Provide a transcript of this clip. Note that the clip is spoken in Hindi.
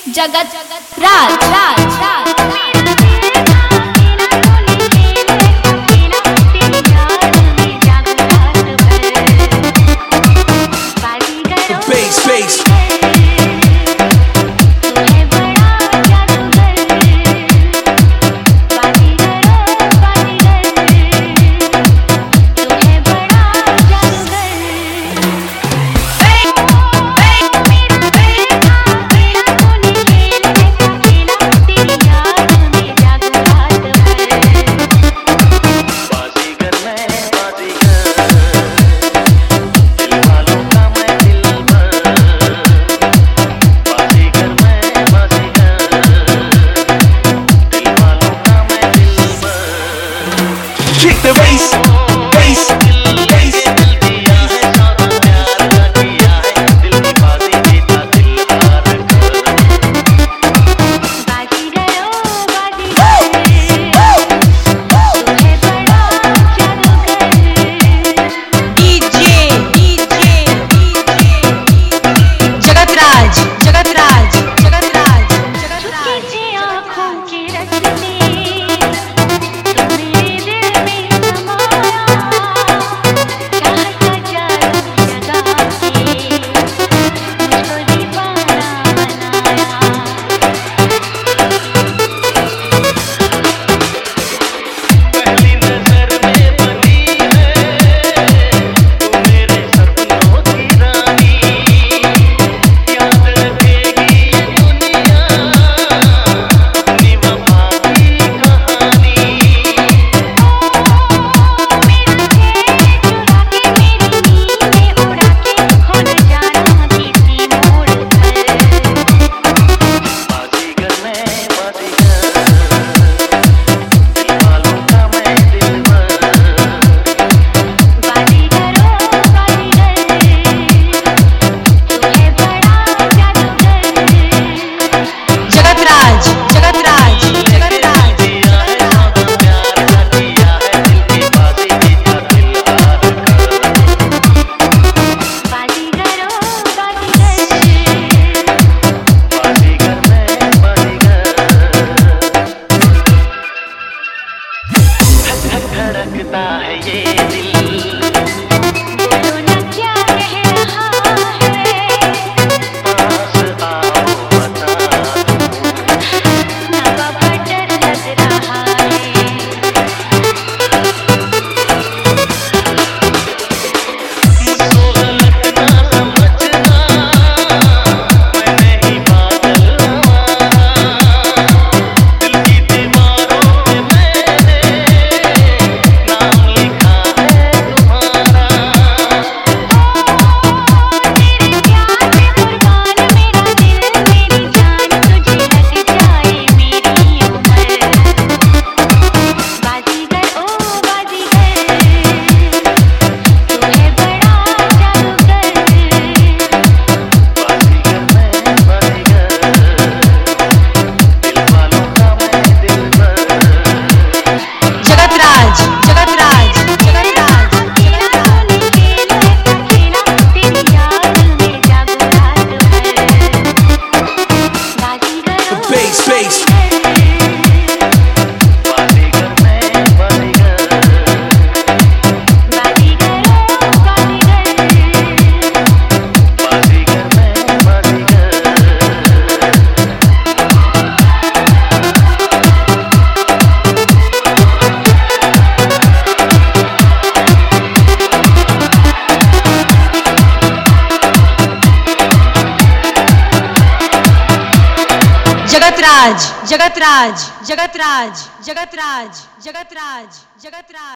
जगत राज राज राज Kick the bass, bass, bass. धड़कता है ये दिल, बोलो न क्या कह रहा है, पास आओ बता दूं, नवा डर लग रहा है। मुझको गलत ना समझना, मैं नहीं पागल आवारा, दिल की दीवारों पे मैंने नाम लिखा है तुम्हारा। तेरे प्यार में कुर्बान मेरा दिल, मेरी जान तुझे लग जाए मेरी उम्र। बाजीगर ओ बाजीगर, तू है बड़ा जादूगर। बाजीगर मैं बाजीगर, दिल वालों का मैं दिलबर। जगत राज जगत राज जगत राज तेरा तूने खेल ऐसा खेला, तेरी याद में जागो रात भर। बाजीगर ओ Bass, bass. बाजीगर, बाजीगर मैं बाजीगर, बाजीगर ओ बाजीगर। बाजीगर मैं बाजीगर। जगत राज जगत राज जगत राज जगत राज जगत राज जगत राज।